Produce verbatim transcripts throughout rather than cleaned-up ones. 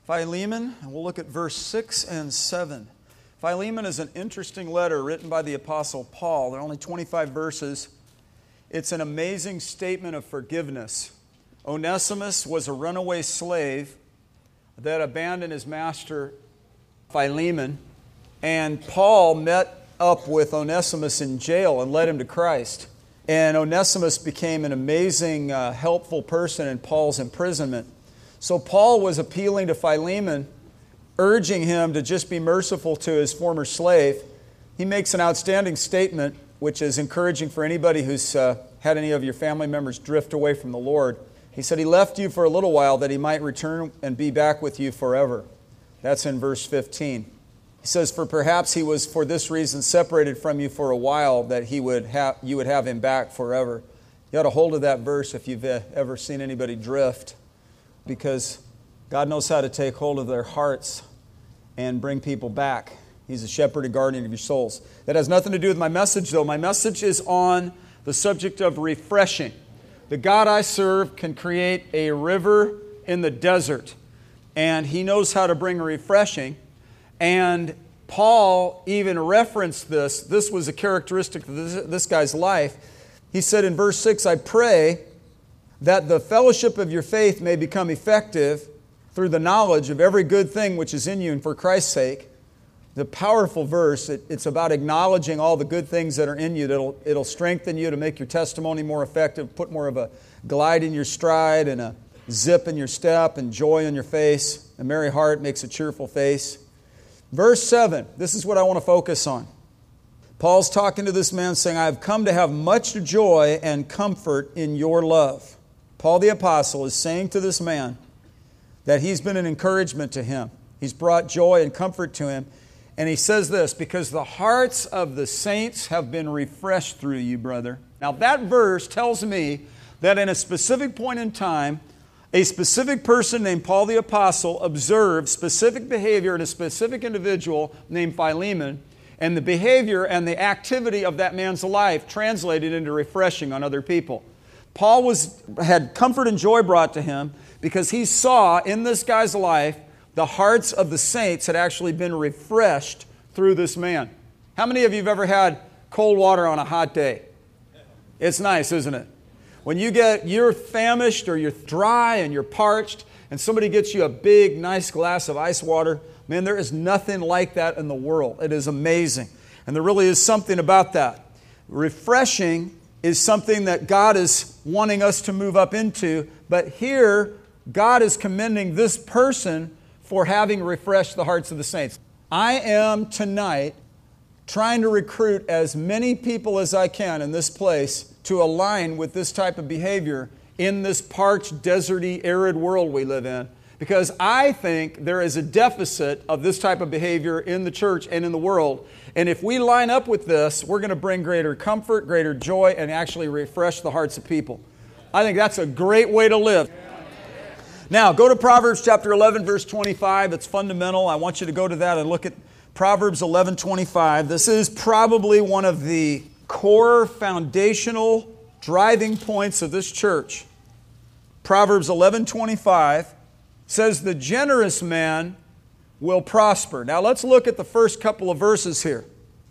Philemon, and we'll look at verse six and seven. Philemon is an interesting letter written by the Apostle Paul. There are only twenty-five verses. It's an amazing statement of forgiveness. Onesimus was a runaway slave that abandoned his master, Philemon, and Paul met up with Onesimus in jail and led him to Christ. And Onesimus became an amazing, uh, helpful person in Paul's imprisonment. So Paul was appealing to Philemon, urging him to just be merciful to his former slave. He makes an outstanding statement, which is encouraging for anybody who's uh, had any of your family members drift away from the Lord. He said he left you for a little while that he might return and be back with you forever. That's in verse fifteen. He says, for perhaps he was for this reason separated from you for a while, that he would have you would have him back forever. You ought to hold of that verse if you've ever seen anybody drift, because God knows how to take hold of their hearts and bring people back. He's a shepherd and guardian of your souls. That has nothing to do with my message, though. My message is on the subject of refreshing. The God I serve can create a river in the desert, and He knows how to bring refreshing. And Paul even referenced this. This was a characteristic of this, this guy's life. He said in verse six, I pray that the fellowship of your faith may become effective through the knowledge of every good thing which is in you, and for Christ's sake. The powerful verse, it, it's about acknowledging all the good things that are in you. That'll, it'll strengthen you to make your testimony more effective, put more of a glide in your stride and a zip in your step and joy in your face. A merry heart makes a cheerful face. Verse seven, this is what I want to focus on. Paul's talking to this man saying, I have come to have much joy and comfort in your love. Paul the Apostle is saying to this man that he's been an encouragement to him. He's brought joy and comfort to him. And he says this, because the hearts of the saints have been refreshed through you, brother. Now that verse tells me that in a specific point in time, a specific person named Paul the Apostle observed specific behavior in a specific individual named Philemon, and the behavior and the activity of that man's life translated into refreshing on other people. Paul was had comfort and joy brought to him because he saw in this guy's life the hearts of the saints had actually been refreshed through this man. How many of you have ever had cold water on a hot day? It's nice, isn't it? When you get, you're famished or you're dry and you're parched, and somebody gets you a big, nice glass of ice water, man, there is nothing like that in the world. It is amazing. And there really is something about that. Refreshing is something that God is wanting us to move up into, but here, God is commending this person for having refreshed the hearts of the saints. I am tonight trying to recruit as many people as I can in this place to align with this type of behavior in this parched, deserty, arid world we live in, because I think there is a deficit of this type of behavior in the church and in the world. And if we line up with this, we're going to bring greater comfort, greater joy, and actually refresh the hearts of people. I think that's a great way to live. Now, go to Proverbs chapter eleven, verse twenty-five. It's fundamental. I want you to go to that and look at Proverbs eleven twenty-five. This is probably one of the core foundational driving points of this church. Proverbs eleven twenty-five says, the generous man will prosper. Now, let's look at the first couple of verses here.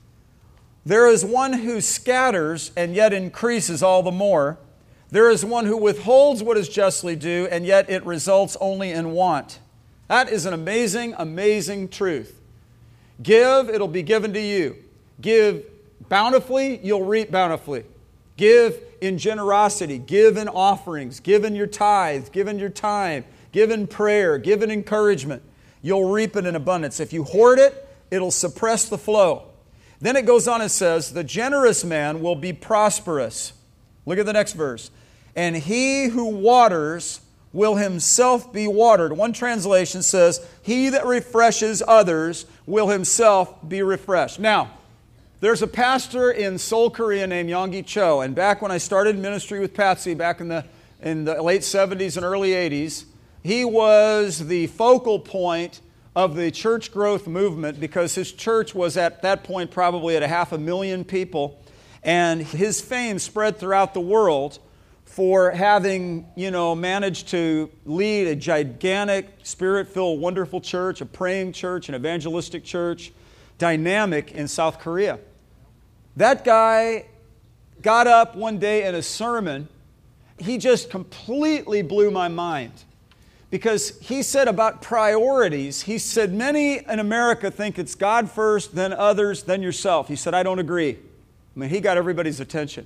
There is one who scatters and yet increases all the more. There is one who withholds what is justly due, and yet it results only in want. That is an amazing, amazing truth. Give, it'll be given to you. Give bountifully, you'll reap bountifully. Give in generosity. Give in offerings. Give in your tithe. Give in your time. Give in prayer. Give in encouragement. You'll reap it in abundance. If you hoard it, it'll suppress the flow. Then it goes on and says, the generous man will be prosperous. Look at the next verse. And he who waters will himself be watered. One translation says, he that refreshes others will himself be refreshed. Now, there's a pastor in Seoul, Korea named Yonggi Cho. And back when I started ministry with Patsy back in the, in the late seventies and early eighties, he was the focal point of the church growth movement because his church was at that point probably at a half a million people. And his fame spread throughout the world for having, you know, managed to lead a gigantic, spirit-filled, wonderful church, a praying church, an evangelistic church, dynamic in South Korea. That guy got up one day in a sermon. He just completely blew my mind. Because he said about priorities, he said, many in America think it's God first, then others, then yourself. He said, I don't agree. I mean, he got everybody's attention.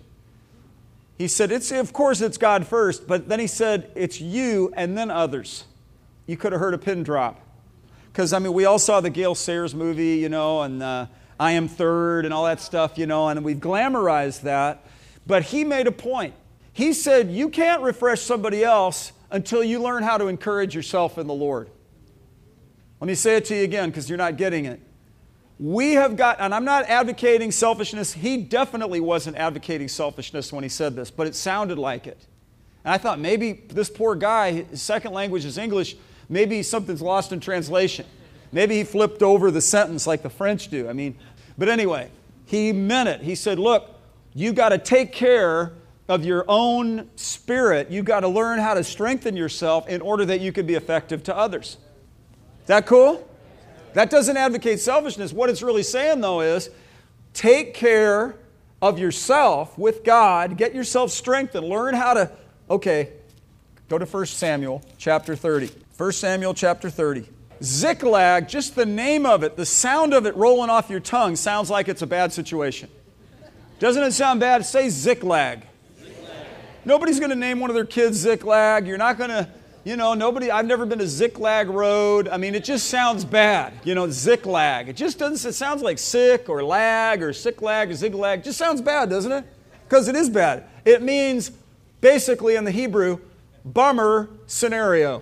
He said, it's of course it's God first, but then he said, it's you and then others. You could have heard a pin drop. Because, I mean, we all saw the Gale Sayers movie, you know, and uh, I Am Third and all that stuff, you know, and we've glamorized that. But he made a point. He said, you can't refresh somebody else until you learn how to encourage yourself in the Lord. Let me say it to you again because you're not getting it. We have got, and I'm not advocating selfishness. He definitely wasn't advocating selfishness when he said this, but it sounded like it. And I thought maybe this poor guy, his second language is English, maybe something's lost in translation. Maybe he flipped over the sentence like the French do. I mean, but anyway, he meant it. He said, look, you got to take care of your own spirit. You've got to learn how to strengthen yourself in order that you can be effective to others. Is that cool? That doesn't advocate selfishness. What it's really saying, though, is take care of yourself with God. Get yourself strengthened. Learn how to, okay, go to First Samuel chapter thirty. First Samuel chapter thirty. Ziklag, just the name of it, the sound of it rolling off your tongue sounds like it's a bad situation. Doesn't it sound bad? Say Ziklag. Nobody's going to name one of their kids Ziklag. You're not going to, you know, nobody, I've never been to Ziklag Road. I mean, it just sounds bad, you know, Ziklag. It just doesn't, it sounds like sick or lag or sicklag or ziglag. It just sounds bad, doesn't it? Because it is bad. It means, basically in the Hebrew, bummer scenario.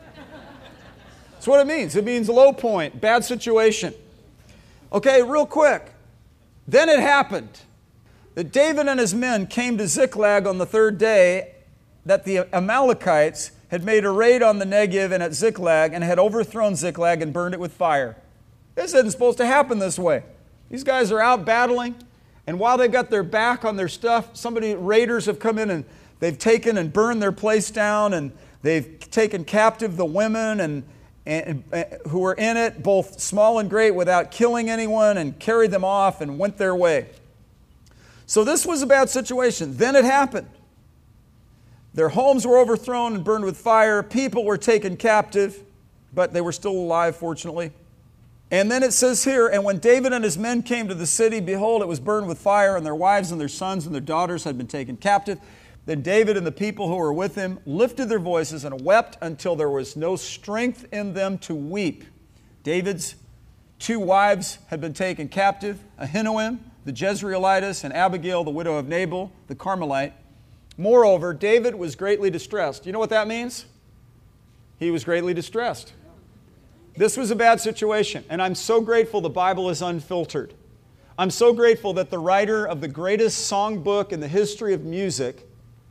That's what it means. It means low point, bad situation. Okay, real quick. Then it happened that David and his men came to Ziklag on the third day that the Amalekites had made a raid on the Negev and at Ziklag and had overthrown Ziklag and burned it with fire. This isn't supposed to happen this way. These guys are out battling, and while they've got their back on their stuff, somebody, raiders have come in and they've taken and burned their place down, and they've taken captive the women and, and, and who were in it, both small and great, without killing anyone, and carried them off and went their way. So this was a bad situation. Then it happened. Their homes were overthrown and burned with fire. People were taken captive, but they were still alive, fortunately. And then it says here, and when David and his men came to the city, behold, it was burned with fire, and their wives and their sons and their daughters had been taken captive. Then David and the people who were with him lifted their voices and wept until there was no strength in them to weep. David's two wives had been taken captive, Ahinoam, the Jezreelitess, and Abigail, the widow of Nabal, the Carmelite. Moreover, David was greatly distressed. You know what that means? He was greatly distressed. This was a bad situation, and I'm so grateful the Bible is unfiltered. I'm so grateful that the writer of the greatest songbook in the history of music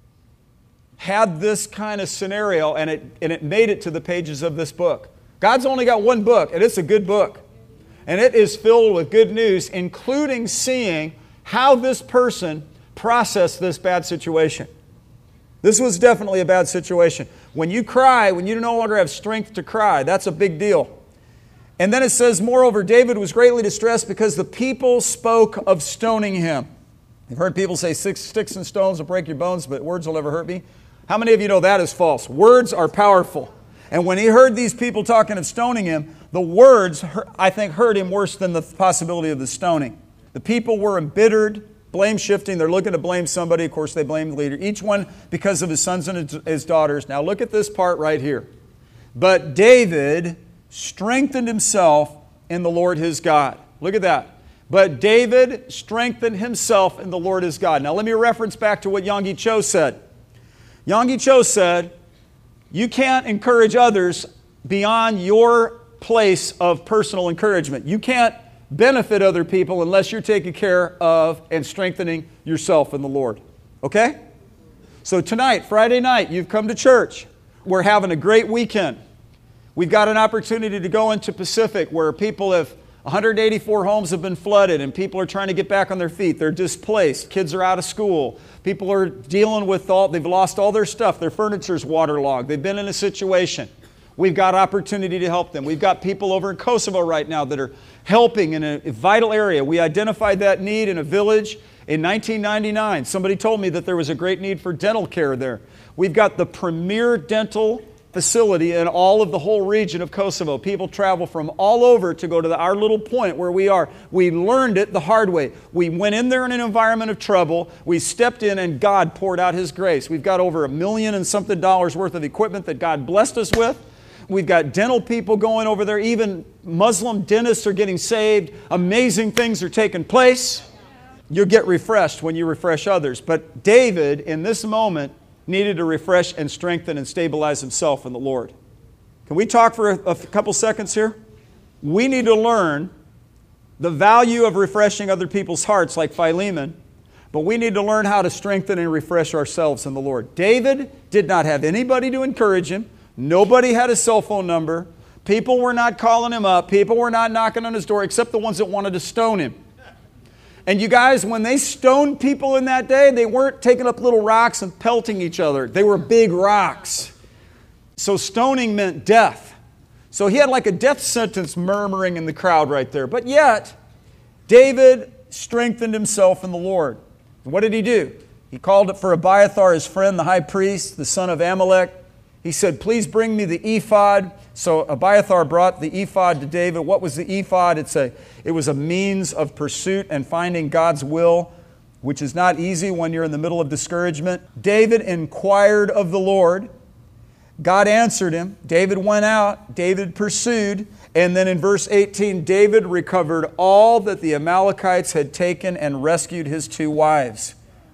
had this kind of scenario, and it, and it made it to the pages of this book. God's only got one book, and it's a good book. And it is filled with good news, including seeing how this person processed this bad situation. This was definitely a bad situation. When you cry, when you no longer have strength to cry, that's a big deal. And then it says, moreover, David was greatly distressed because the people spoke of stoning him. You've heard people say six sticks and stones will break your bones, but words will never hurt me. How many of you know that is false? Words are powerful. And when he heard these people talking of stoning him, the words, I think, hurt him worse than the possibility of the stoning. The people were embittered, blame shifting. They're looking to blame somebody. Of course, they blame the leader. Each one because of his sons and his daughters. Now look at this part right here. But David strengthened himself in the Lord his God. Look at that. But David strengthened himself in the Lord his God. Now let me reference back to what Yonggi Cho said. Yonggi Cho said, you can't encourage others beyond your place of personal encouragement. You can't benefit other people unless you're taking care of and strengthening yourself in the Lord. Okay? So tonight, Friday night, you've come to church. We're having a great weekend. We've got an opportunity to go into Pacific where people have one hundred eighty-four homes have been flooded and people are trying to get back on their feet. They're displaced. Kids are out of school. People are dealing with all, they've lost all their stuff. Their furniture's waterlogged. They've been in a situation. We've got opportunity to help them. We've got people over in Kosovo right now that are helping in a vital area. We identified that need in a village in nineteen ninety-nine. Somebody told me that there was a great need for dental care there. We've got the premier dental facility in all of the whole region of Kosovo. People travel from all over to go to the, our little point where we are. We learned it the hard way. We went in there in an environment of trouble. We stepped in and God poured out His grace. We've got over a million and something dollars worth of equipment that God blessed us with. We've got dental people going over there. Even Muslim dentists are getting saved. Amazing things are taking place. You'll get refreshed when you refresh others. But David, in this moment, needed to refresh and strengthen and stabilize himself in the Lord. Can we talk for a, a couple seconds here? We need to learn the value of refreshing other people's hearts like Philemon, but we need to learn how to strengthen and refresh ourselves in the Lord. David did not have anybody to encourage him. Nobody had his cell phone number. People were not calling him up. People were not knocking on his door except the ones that wanted to stone him. And you guys, when they stoned people in that day, they weren't taking up little rocks and pelting each other. They were big rocks. So stoning meant death. So he had like a death sentence murmuring in the crowd right there. But yet, David strengthened himself in the Lord. What did he do? He called it for Abiathar, his friend, the high priest, the son of Amalek. He said, please bring me the ephod. So Abiathar brought the ephod to David. What was the ephod? It's a, it was a means of pursuit and finding God's will, which is not easy when you're in the middle of discouragement. David inquired of the Lord. God answered him. David went out. David pursued. And then in verse eighteen, David recovered all that the Amalekites had taken and rescued his two wives.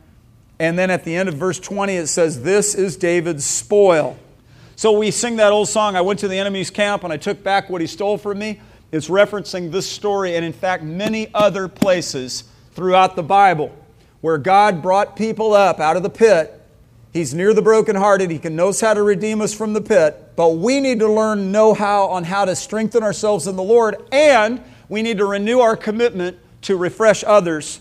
And then at the end of verse twenty, it says, this is David's spoil. So we sing that old song, I went to the enemy's camp and I took back what he stole from me. It's referencing this story and in fact many other places throughout the Bible where God brought people up out of the pit. He's near the brokenhearted. He can knows how to redeem us from the pit. But we need to learn know-how on how to strengthen ourselves in the Lord, and we need to renew our commitment to refresh others.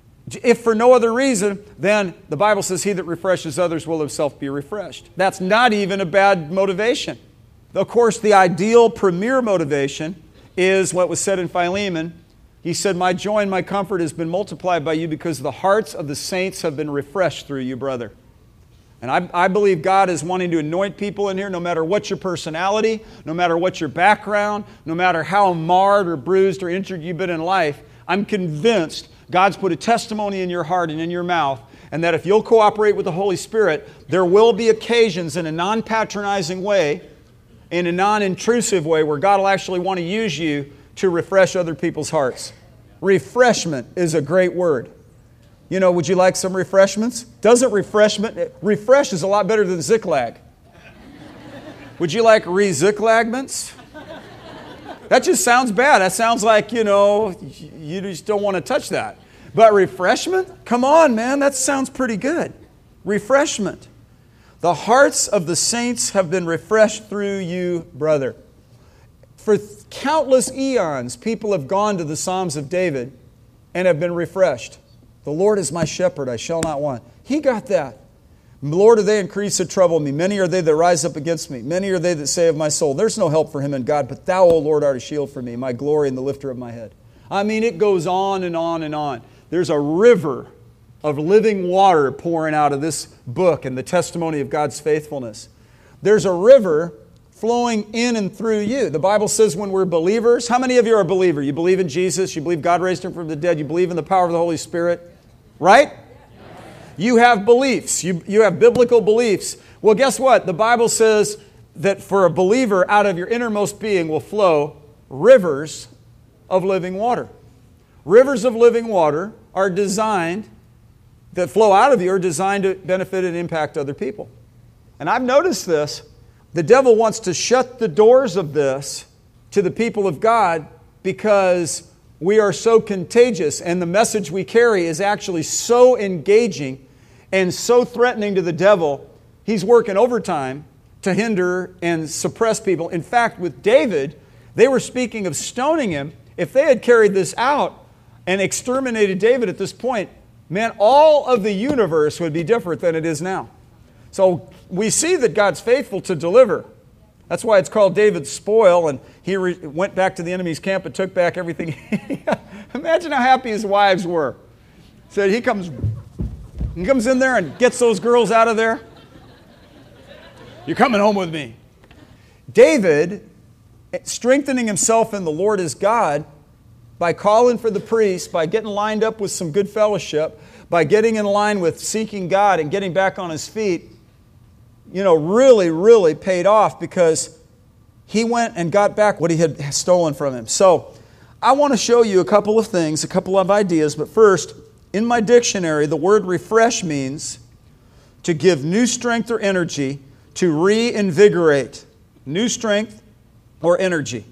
If for no other reason, then the Bible says, he that refreshes others will himself be refreshed. That's not even a bad motivation. Of course, the ideal premier motivation is what was said in Philemon. He said, my joy and my comfort has been multiplied by you because the hearts of the saints have been refreshed through you, brother. And I, I believe God is wanting to anoint people in here, no matter what your personality, no matter what your background, no matter how marred or bruised or injured you've been in life. I'm convinced God's put a testimony in your heart and in your mouth, and that if you'll cooperate with the Holy Spirit, there will be occasions in a non-patronizing way, in a non-intrusive way, where God will actually want to use you to refresh other people's hearts. Refreshment is a great word. You know, would you like some refreshments? Doesn't refreshment, refresh is a lot better than Ziklag. Would you like re-Ziklagments? That just sounds bad. That sounds like, you know, you just don't want to touch that. But refreshment? Come on, man. That sounds pretty good. Refreshment. The hearts of the saints have been refreshed through you, brother. For countless eons, people have gone to the Psalms of David and have been refreshed. The Lord is my shepherd, I shall not want. He got that. Lord, are they increase that trouble me? Many are they that rise up against me. Many are they that say of my soul, there's no help for him in God, but thou, O Lord, art a shield for me, my glory and the lifter of my head. I mean, it goes on and on and on. There's a river of living water pouring out of this book and the testimony of God's faithfulness. There's a river flowing in and through you. The Bible says when we're believers, how many of you are a believer? You believe in Jesus, you believe God raised Him from the dead, you believe in the power of the Holy Spirit, right? You have beliefs. You, you have biblical beliefs. Well, guess what? The Bible says that for a believer, out of your innermost being will flow rivers of living water. Rivers of living water are designed, that flow out of you, are designed to benefit and impact other people. And I've noticed this. The devil wants to shut the doors of this to the people of God because we are so contagious and the message we carry is actually so engaging and so threatening to the devil, he's working overtime to hinder and suppress people. In fact, with David, they were speaking of stoning him. if they had carried this out and exterminated David at this point, man, all of the universe would be different than it is now. So we see that God's faithful to deliver. That's why it's called David's spoil, and he re- went back to the enemy's camp and took back everything. Imagine how happy his wives were. So he comes, he comes in there and gets those girls out of there. You're coming home with me. David, strengthening himself in the Lord his God, by calling for the priest, by getting lined up with some good fellowship, by getting in line with seeking God and getting back on his feet, you know, really, really paid off because he went and got back what he had stolen from him. So I want to show you a couple of things, a couple of ideas, but first, in my dictionary, the word refresh means to give new strength or energy, to reinvigorate. New strength or energy.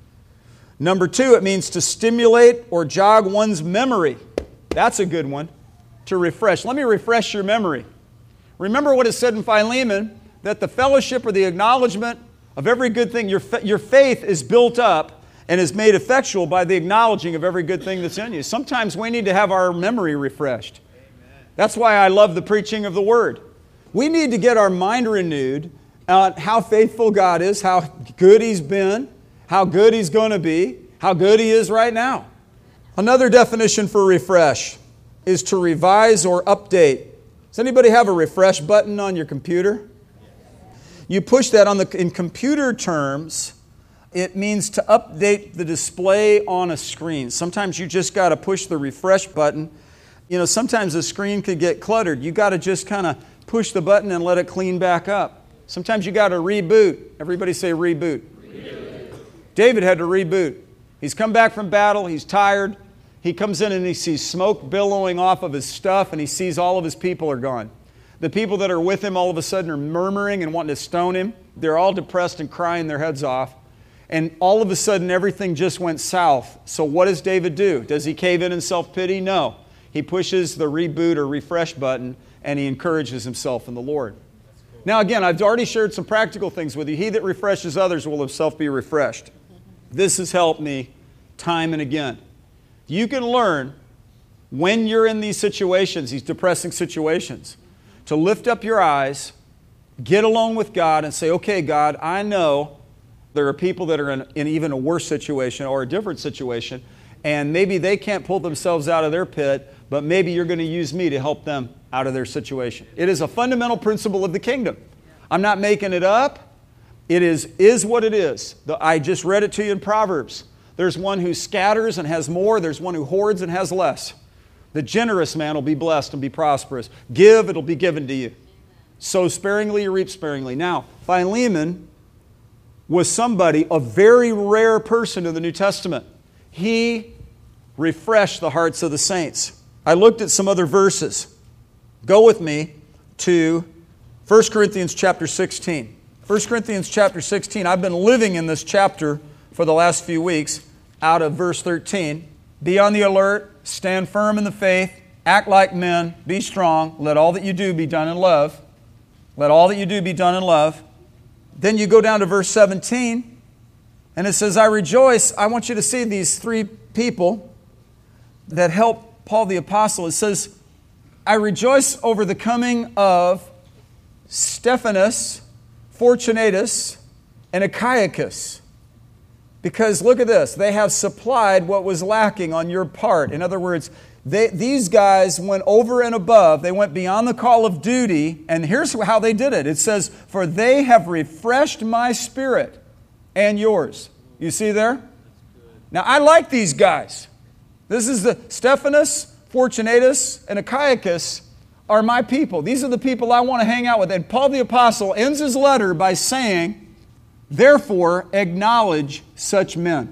Number two, it means to stimulate or jog one's memory. That's a good one. To refresh. Let me refresh your memory. Remember what it said in Philemon, that the fellowship or the acknowledgement of every good thing, your, your faith is built up and is made effectual by the acknowledging of every good thing that's in you. Sometimes we need to have our memory refreshed. Amen. That's why I love the preaching of the Word. We need to get our mind renewed on how faithful God is, how good He's been, how good He's going to be, how good He is right now. Another definition for refresh is to revise or update. Does anybody have a refresh button on your computer? You push that on the, in computer terms, it means to update the display on a screen. Sometimes you just got to push the refresh button. You know, sometimes the screen could get cluttered. You got to just kind of push the button and let it clean back up. Sometimes you got to reboot. Everybody say reboot. Reboot. David had to reboot. He's come back from battle. He's tired. He comes in and he sees smoke billowing off of his stuff, and he sees all of his people are gone. The people that are with him all of a sudden are murmuring and wanting to stone him. They're all depressed and crying their heads off. And all of a sudden everything just went south. So what does David do? Does he cave in in self-pity? No. He pushes the reboot or refresh button and he encourages himself in the Lord. Now again, I've already shared some practical things with you. He that refreshes others will himself be refreshed. This has helped me time and again. You can learn when you're in these situations, these depressing situations, to lift up your eyes, get alone with God and say, okay, God, I know there are people that are in, in even a worse situation or a different situation, and maybe they can't pull themselves out of their pit, but maybe you're going to use me to help them out of their situation. It is a fundamental principle of the kingdom. I'm not making it up. It is, is what it is. The, I just read it to you in Proverbs. There's one who scatters and has more. There's one who hoards and has less. The generous man will be blessed and be prosperous. Give, it'll be given to you. Sow sparingly, you reap sparingly. Now, Philemon was somebody, a very rare person in the New Testament. He refreshed the hearts of the saints. I looked at some other verses. Go with me to First Corinthians chapter sixteen. First Corinthians chapter sixteen. I've been living in this chapter for the last few weeks out of verse thirteen. Be on the alert, stand firm in the faith, act like men, be strong, let all that you do be done in love. Let all that you do be done in love. Then you go down to verse seventeen, and it says, I rejoice. I want you to see these three people that help Paul the Apostle. It says, I rejoice over the coming of Stephanas, Fortunatus, and Achaicus. Because look at this, they have supplied what was lacking on your part. In other words, they, these guys went over and above. They went beyond the call of duty. And here's how they did it. It says, for they have refreshed my spirit and yours. You see there? Now, I like these guys. This is the Stephanas, Fortunatus, and Achaicus are my people. These are the people I want to hang out with. And Paul the Apostle ends his letter by saying, therefore, acknowledge such men.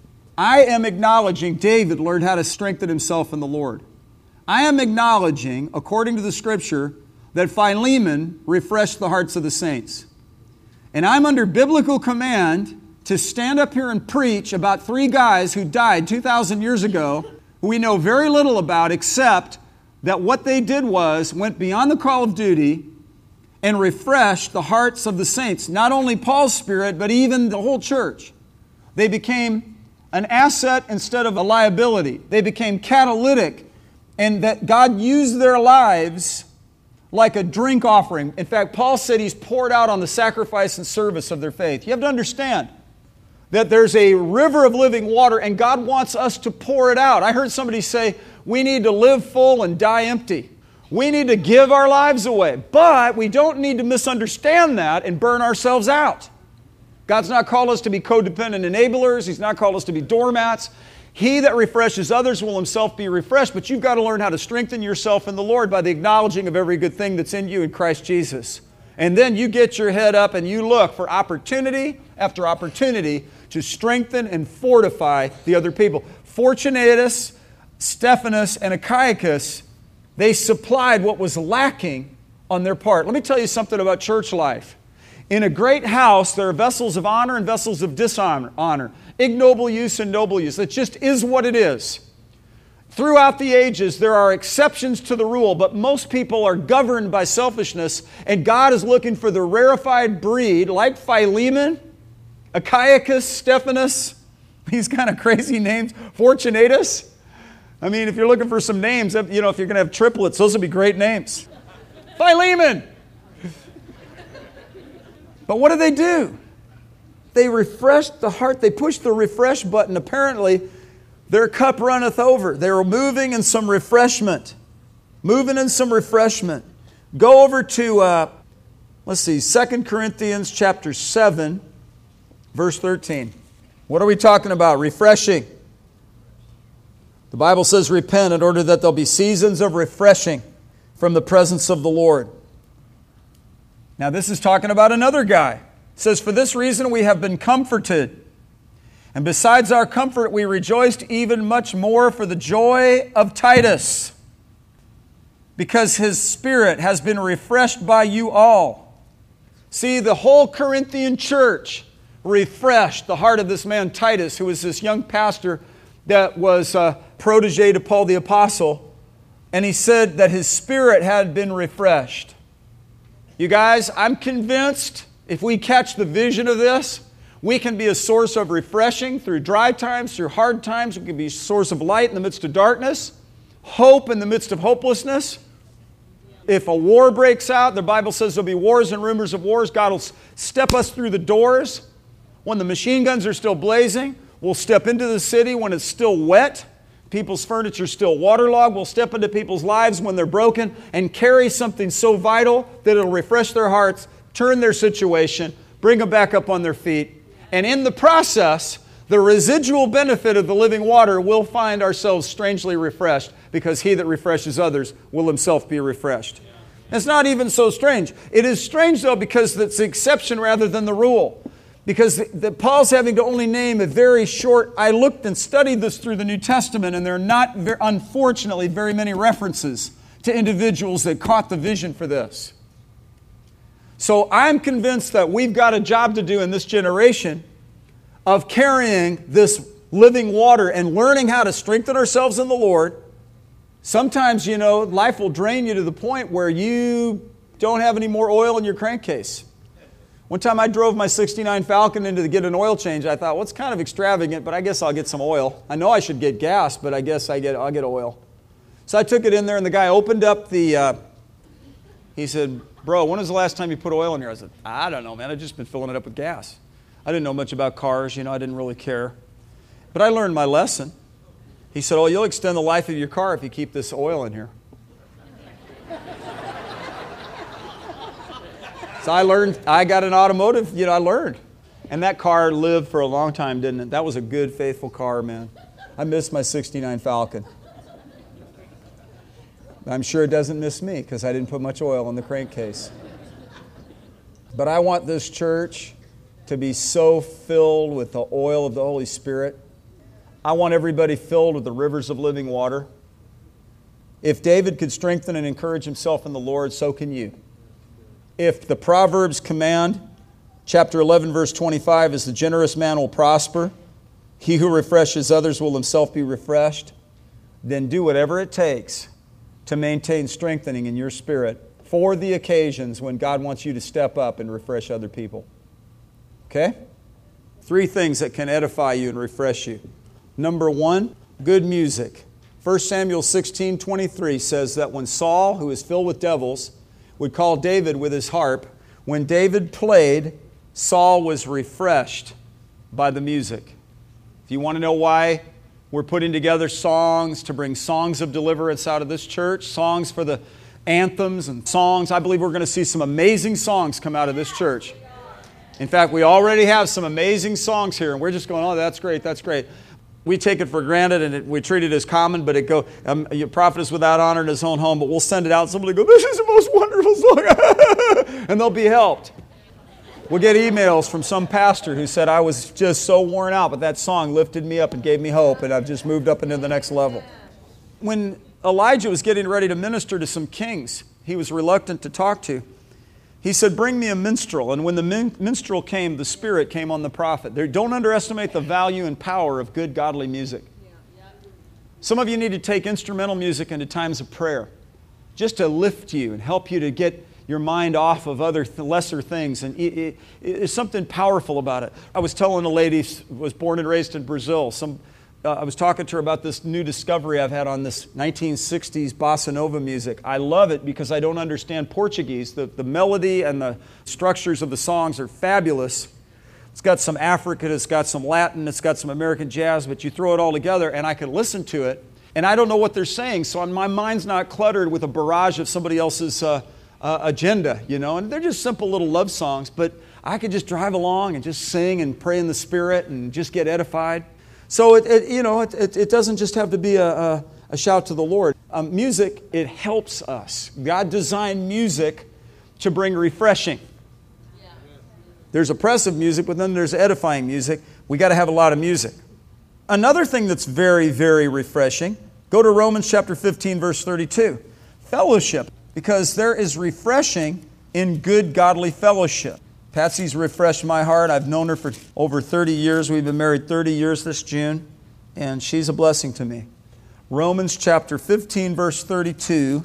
I am acknowledging David learned how to strengthen himself in the Lord. I am acknowledging, according to the Scripture, that Philemon refreshed the hearts of the saints. And I'm under biblical command to stand up here and preach about three guys who died two thousand years ago, who we know very little about, except that what they did was went beyond the call of duty and refreshed the hearts of the saints. Not only Paul's spirit, but even the whole church. They became an asset instead of a liability. They became catalytic, and that God used their lives like a drink offering. In fact, Paul said He's poured out on the sacrifice and service of their faith. You have to understand that there's a river of living water, and God wants us to pour it out. I heard somebody say, we need to live full and die empty. We need to give our lives away. But we don't need to misunderstand that and burn ourselves out. God's not called us to be codependent enablers. He's not called us to be doormats. He that refreshes others will himself be refreshed, but you've got to learn how to strengthen yourself in the Lord by the acknowledging of every good thing that's in you in Christ Jesus. And then you get your head up and you look for opportunity after opportunity to strengthen and fortify the other people. Fortunatus, Stephanus, and Achaicus, they supplied what was lacking on their part. Let me tell you something about church life. In a great house, there are vessels of honor and vessels of dishonor, honor, ignoble use and noble use. It just is what it is. Throughout the ages, there are exceptions to the rule, but most people are governed by selfishness, and God is looking for the rarefied breed, like Philemon, Achaicus, Stephanus, these kind of crazy names, Fortunatus. I mean, if you're looking for some names, you know, if you're going to have triplets, those would be great names. Philemon. But what do they do? They refreshed the heart. They pushed the refresh button. Apparently, their cup runneth over. They were moving in some refreshment. Moving in some refreshment. Go over to, uh, let's see, Second Corinthians chapter seven, verse thirteen. What are we talking about? Refreshing. The Bible says, repent in order that there'll be seasons of refreshing from the presence of the Lord. Now this is talking about another guy. It says, for this reason we have been comforted. And besides our comfort, we rejoiced even much more for the joy of Titus, because his spirit has been refreshed by you all. See, the whole Corinthian church refreshed the heart of this man Titus, who was this young pastor that was a protege to Paul the Apostle. And he said that his spirit had been refreshed. You guys, I'm convinced if we catch the vision of this, we can be a source of refreshing through dry times, through hard times. We can be a source of light in the midst of darkness, hope in the midst of hopelessness. If a war breaks out, the Bible says there'll be wars and rumors of wars. God will step us through the doors. When the machine guns are still blazing, we'll step into the city when it's still wet. People's furniture is still waterlogged. We'll step into people's lives when they're broken and carry something so vital that it'll refresh their hearts, turn their situation, bring them back up on their feet. And in the process, the residual benefit of the living water will find ourselves strangely refreshed, because he that refreshes others will himself be refreshed. It's not even so strange. It is strange, though, because it's the exception rather than the rule. Because the, the, Paul's having to only name a very short, I looked and studied this through the New Testament, and there are not, very, unfortunately, very many references to individuals that caught the vision for this. So I'm convinced that we've got a job to do in this generation of carrying this living water and learning how to strengthen ourselves in the Lord. Sometimes, you know, life will drain you to the point where you don't have any more oil in your crankcase. One time I drove my sixty-nine Falcon in to get an oil change. I thought, well, it's kind of extravagant, but I guess I'll get some oil. I know I should get gas, but I guess I get, I'll get oil. So I took it in there, and the guy opened up the, uh, he said, bro, when was the last time you put oil in here? I said, I don't know, man. I've just been filling it up with gas. I didn't know much about cars. You know, I didn't really care. But I learned my lesson. He said, oh, you'll extend the life of your car if you keep this oil in here. So I learned, I got an automotive, you know, I learned. And that car lived for a long time, didn't it? That was a good, faithful car, man. I miss my sixty-nine Falcon. I'm sure it doesn't miss me because I didn't put much oil in the crankcase. But I want this church to be so filled with the oil of the Holy Spirit. I want everybody filled with the rivers of living water. If David could strengthen and encourage himself in the Lord, so can you. If the Proverbs command, chapter eleven, verse twenty-five, is the generous man will prosper, he who refreshes others will himself be refreshed, then do whatever it takes to maintain strengthening in your spirit for the occasions when God wants you to step up and refresh other people. Okay? Three things that can edify you and refresh you. Number one, good music. First Samuel sixteen twenty-three says that when Saul, who is filled with devils, would call David with his harp, when David played, Saul was refreshed by the music. If you want to know why we're putting together songs to bring songs of deliverance out of this church, songs for the anthems and songs, I believe we're going to see some amazing songs come out of this church. In fact, we already have some amazing songs here, and we're just going, oh, that's great, that's great. We take it for granted and it, we treat it as common, but it go, um, your prophet is without honor in his own home, but we'll send it out and somebody will go, this is the most wonderful song, and they'll be helped. We'll get emails from some pastor who said, I was just so worn out, but that song lifted me up and gave me hope, and I've just moved up into the next level. When Elijah was getting ready to minister to some kings he was reluctant to talk to, he said, bring me a minstrel. And when the min- minstrel came, the Spirit came on the prophet. There, don't underestimate the value and power of good, godly music. Some of you need to take instrumental music into times of prayer, just to lift you and help you to get your mind off of other th- lesser things. And it, it, it's something powerful about it. I was telling a lady who was born and raised in Brazil, some Uh, I was talking to her about this new discovery I've had on this nineteen sixties bossa nova music. I love it because I don't understand Portuguese. The, the melody and the structures of the songs are fabulous. It's got some African, it's got some Latin, it's got some American jazz, but you throw it all together and I can listen to it and I don't know what they're saying, so my mind's not cluttered with a barrage of somebody else's uh, uh, agenda, you know, and they're just simple little love songs, but I could just drive along and just sing and pray in the Spirit and just get edified. So, it, it, you know, it, it, it doesn't just have to be a, a, a shout to the Lord. Um, music, it helps us. God designed music to bring refreshing. Yeah. There's oppressive music, but then there's edifying music. We got to have a lot of music. Another thing that's very, very refreshing, go to Romans chapter fifteen, verse thirty-two. Fellowship, because there is refreshing in good, godly fellowship. Patsy's refreshed my heart. I've known her for over thirty years. We've been married thirty years this June, and she's a blessing to me. Romans chapter fifteen, verse thirty-two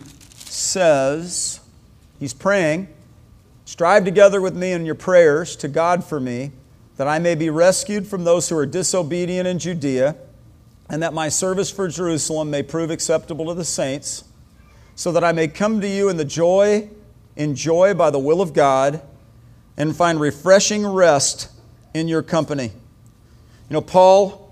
says, he's praying, strive together with me in your prayers to God for me, that I may be rescued from those who are disobedient in Judea, and that my service for Jerusalem may prove acceptable to the saints, so that I may come to you in the joy, in joy by the will of God, and find refreshing rest in your company. You know, Paul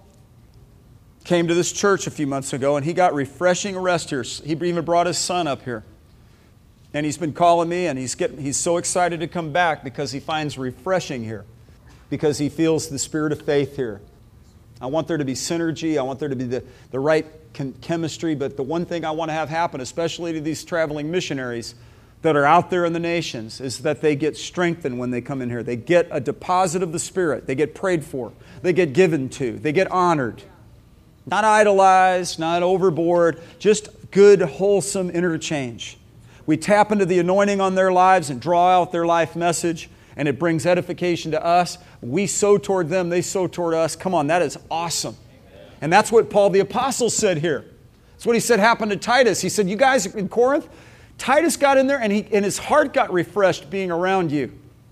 came to this church a few months ago, and he got refreshing rest here. He even brought his son up here. And he's been calling me, and he's getting, he's so excited to come back because he finds refreshing here, because he feels the spirit of faith here. I want there to be synergy. I want there to be the, the right chem- chemistry. But the one thing I want to have happen, especially to these traveling missionaries that are out there in the nations, is that they get strengthened when they come in here. They get a deposit of the Spirit. They get prayed for. They get given to. They get honored. Not idolized, not overboard, just good, wholesome interchange. We tap into the anointing on their lives and draw out their life message, and it brings edification to us. We sow toward them, they sow toward us. Come on, that is awesome. And that's what Paul the Apostle said here. That's what he said happened to Titus. He said, you guys in Corinth, Titus got in there and, he, and his heart got refreshed being around you.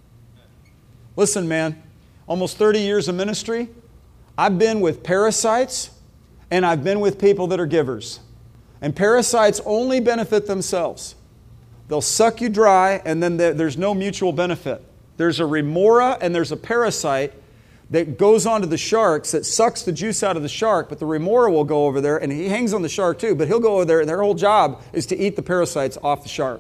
Listen, man, almost thirty years of ministry, I've been with parasites and I've been with people that are givers. And parasites only benefit themselves. They'll suck you dry and then there's no mutual benefit. There's a remora and there's a parasite that goes onto the sharks that sucks the juice out of the shark, but the remora will go over there and he hangs on the shark too, but he'll go over there and their whole job is to eat the parasites off the shark.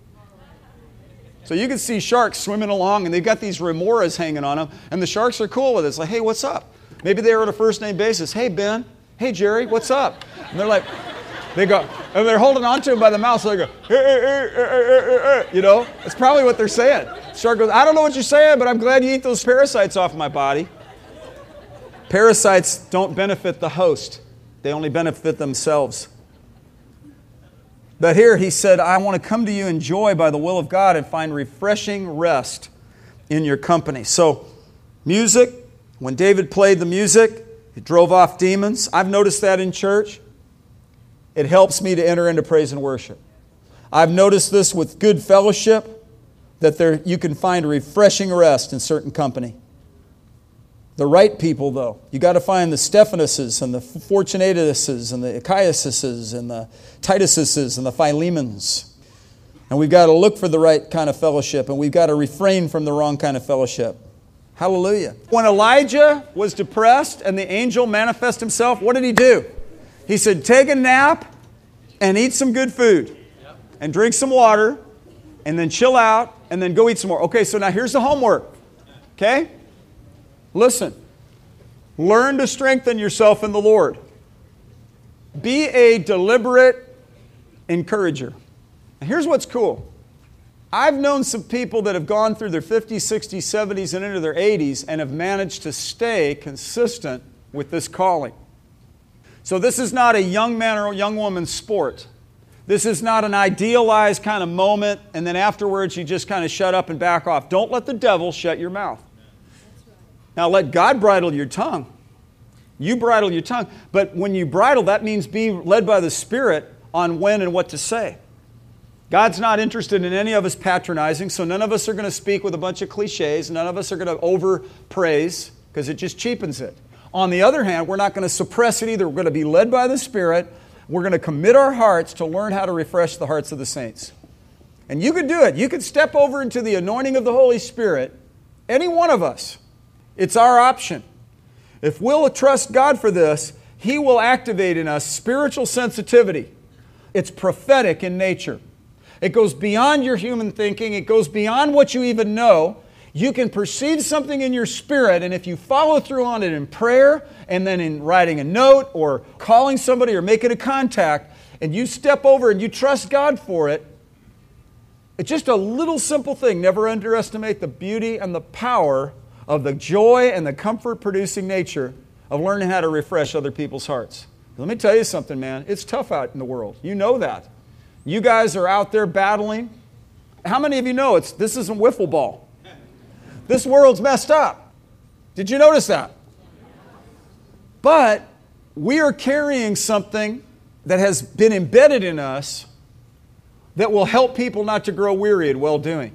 So you can see sharks swimming along and they've got these remoras hanging on them and the sharks are cool with it. It's like, hey, what's up? Maybe they were on a first name basis. Hey, Ben. Hey, Jerry, what's up? And they're like, they go, and they're holding on to him by the mouth, so they go, hey, hey, hey, hey, hey, hey. You know? It's probably what they're saying. Shark goes, I don't know what you're saying, but I'm glad you eat those parasites off my body. Parasites don't benefit the host. They only benefit themselves. But here he said, I want to come to you in joy by the will of God and find refreshing rest in your company. So, music, when David played the music, it drove off demons. I've noticed that in church. It helps me to enter into praise and worship. I've noticed this with good fellowship, that there you can find refreshing rest in certain company. The right people, though. You got to find the Stephanases and the Fortunatuses and the Achaioses and the Tituses and the Philemons. And we've got to look for the right kind of fellowship, and we've got to refrain from the wrong kind of fellowship. Hallelujah. When Elijah was depressed and the angel manifested himself, what did he do? He said, take a nap and eat some good food and drink some water and then chill out and then go eat some more. Okay, so now here's the homework. Okay? Listen. Learn to strengthen yourself in the Lord. Be a deliberate encourager. And here's what's cool. I've known some people that have gone through their fifties, sixties, seventies, and into their eighties and have managed to stay consistent with this calling. So this is not a young man or a young woman's sport. This is not an idealized kind of moment, and then afterwards you just kind of shut up and back off. Don't let the devil shut your mouth. Now let God bridle your tongue. You bridle your tongue. But when you bridle, that means being led by the Spirit on when and what to say. God's not interested in any of us patronizing, so none of us are going to speak with a bunch of cliches. None of us are going to overpraise, because it just cheapens it. On the other hand, we're not going to suppress it either. We're going to be led by the Spirit. We're going to commit our hearts to learn how to refresh the hearts of the saints. And you could do it. You could step over into the anointing of the Holy Spirit, any one of us. It's our option. If we'll trust God for this, He will activate in us spiritual sensitivity. It's prophetic in nature. It goes beyond your human thinking. It goes beyond what you even know. You can perceive something in your spirit, and if you follow through on it in prayer, and then in writing a note, or calling somebody, or making a contact, and you step over and you trust God for it, it's just a little simple thing. Never underestimate the beauty and the power of the joy and the comfort-producing nature of learning how to refresh other people's hearts. Let me tell you something, man. It's tough out in the world. You know that. You guys are out there battling. How many of you know it's this isn't wiffle ball? This world's messed up. Did you notice that? But we are carrying something that has been embedded in us that will help people not to grow weary in well-doing.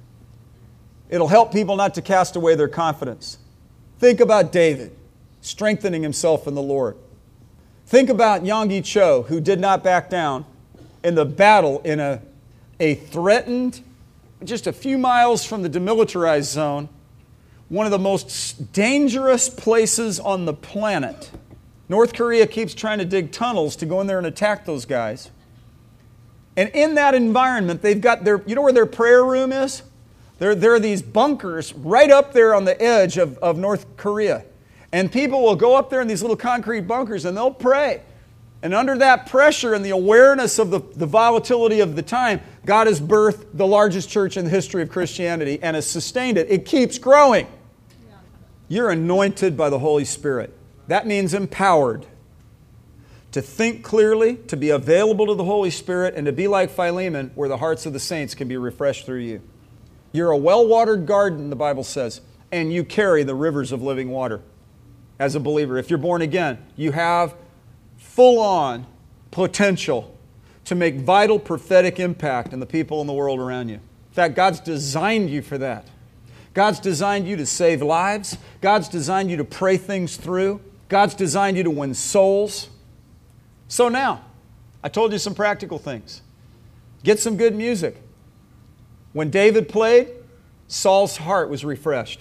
It'll help people not to cast away their confidence. Think about David strengthening himself in the Lord. Think about Yonggi Cho, who did not back down in the battle in a, a threatened, just a few miles from the demilitarized zone, one of the most dangerous places on the planet. North Korea keeps trying to dig tunnels to go in there and attack those guys. And in that environment, they've got their, you know where their prayer room is? There, there are these bunkers right up there on the edge of, of North Korea. And people will go up there in these little concrete bunkers and they'll pray. And under that pressure and the awareness of the, the volatility of the time, God has birthed the largest church in the history of Christianity and has sustained it. It keeps growing. Yeah. You're anointed by the Holy Spirit. That means empowered to think clearly, to be available to the Holy Spirit, and to be like Philemon, where the hearts of the saints can be refreshed through you. You're a well-watered garden, the Bible says, and you carry the rivers of living water as a believer. If you're born again, you have full-on potential to make vital prophetic impact in the people in the world around you. In fact, God's designed you for that. God's designed you to save lives. God's designed you to pray things through. God's designed you to win souls. So now, I told you some practical things. Get some good music. When David played, Saul's heart was refreshed.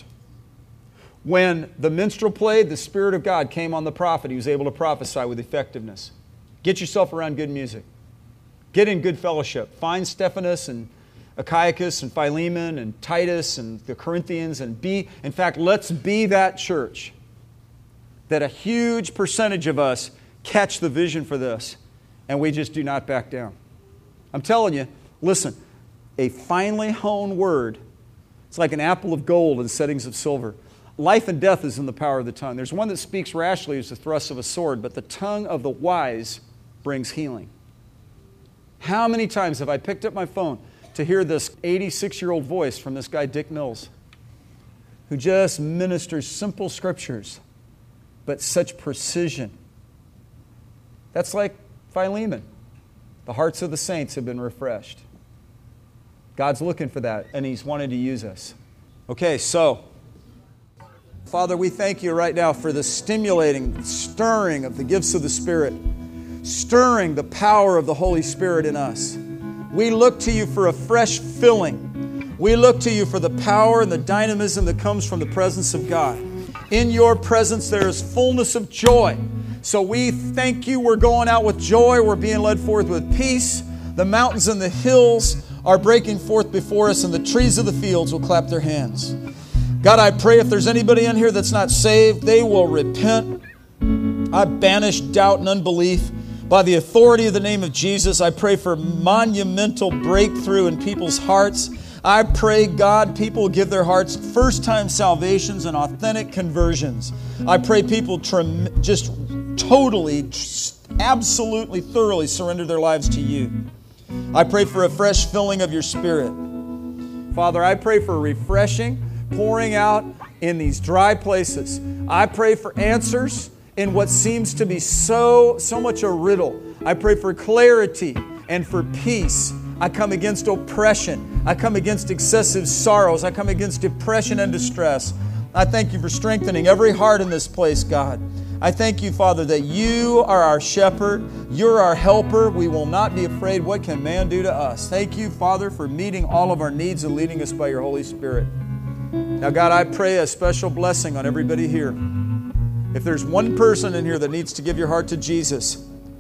When the minstrel played, the Spirit of God came on the prophet. He was able to prophesy with effectiveness. Get yourself around good music. Get in good fellowship. Find Stephanas and Achaicus and Philemon and Titus and the Corinthians and be, in fact, let's be that church that a huge percentage of us catch the vision for this and we just do not back down. I'm telling you, listen, a finely honed word, it's like an apple of gold in settings of silver. Life and death is in the power of the tongue. There's one that speaks rashly as the thrust of a sword, but the tongue of the wise brings healing. How many times have I picked up my phone to hear this eighty-six-year-old voice from this guy, Dick Mills, who just ministers simple scriptures, but such precision. That's like Philemon. The hearts of the saints have been refreshed. God's looking for that, and He's wanting to use us. Okay, so Father, we thank you right now for the stimulating, stirring of the gifts of the Spirit, stirring the power of the Holy Spirit in us. We look to you for a fresh filling. We look to you for the power and the dynamism that comes from the presence of God. In your presence there is fullness of joy. So we thank you. We're going out with joy. We're being led forth with peace. The mountains and the hills are breaking forth before us, and the trees of the fields will clap their hands. God, I pray if there's anybody in here that's not saved, they will repent. I banish doubt and unbelief. By the authority of the name of Jesus, I pray for monumental breakthrough in people's hearts. I pray, God, people will give their hearts first-time salvations and authentic conversions. I pray people trem- just totally, absolutely, thoroughly surrender their lives to you. I pray for a fresh filling of your Spirit. Father, I pray for refreshing, pouring out in these dry places. I pray for answers in what seems to be so, so much a riddle. I pray for clarity and for peace. I come against oppression. I come against excessive sorrows. I come against depression and distress. I thank you for strengthening every heart in this place, God. I thank you, Father, that you are our shepherd. You're our helper. We will not be afraid. What can man do to us? Thank you, Father, for meeting all of our needs and leading us by your Holy Spirit. Now, God, I pray a special blessing on everybody here. If there's one person in here that needs to give your heart to Jesus,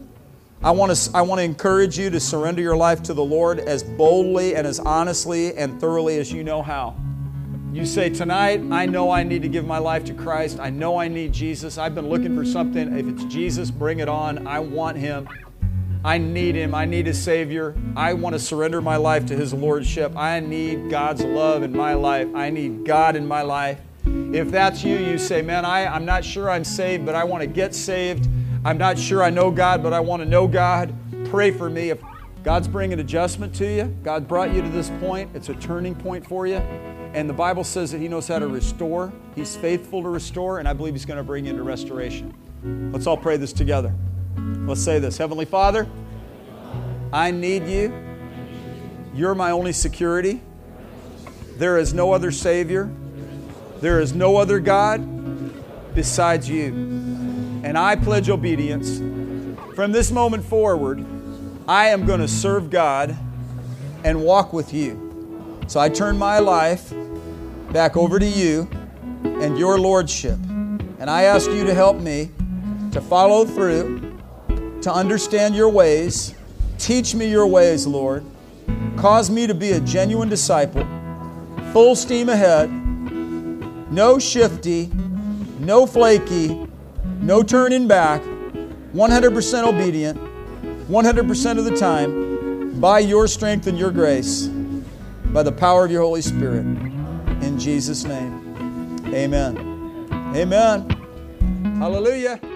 I want to, I want to encourage you to surrender your life to the Lord as boldly and as honestly and thoroughly as you know how. You say, tonight, I know I need to give my life to Christ. I know I need Jesus. I've been looking for something. If it's Jesus, bring it on. I want Him. I need Him. I need a Savior. I want to surrender my life to His Lordship. I need God's love in my life. I need God in my life. If that's you, you say, man, I, I'm not sure I'm saved, but I want to get saved. I'm not sure I know God, but I want to know God. Pray for me. If God's bringing adjustment to you, God brought you to this point, it's a turning point for you. And the Bible says that He knows how to restore. He's faithful to restore, and I believe He's going to bring you into restoration. Let's all pray this together. Let's say this. Heavenly Father, I need you. You're my only security. There is no other Savior. There is no other God besides you. And I pledge obedience. From this moment forward, I am going to serve God and walk with you. So I turn my life back over to you and your Lordship. And I ask you to help me to follow through, to understand your ways. Teach me your ways, Lord. Cause me to be a genuine disciple, full steam ahead, no shifty, no flaky, no turning back, one hundred percent obedient, one hundred percent of the time, by your strength and your grace, by the power of your Holy Spirit. In Jesus' name, amen. Amen. Hallelujah.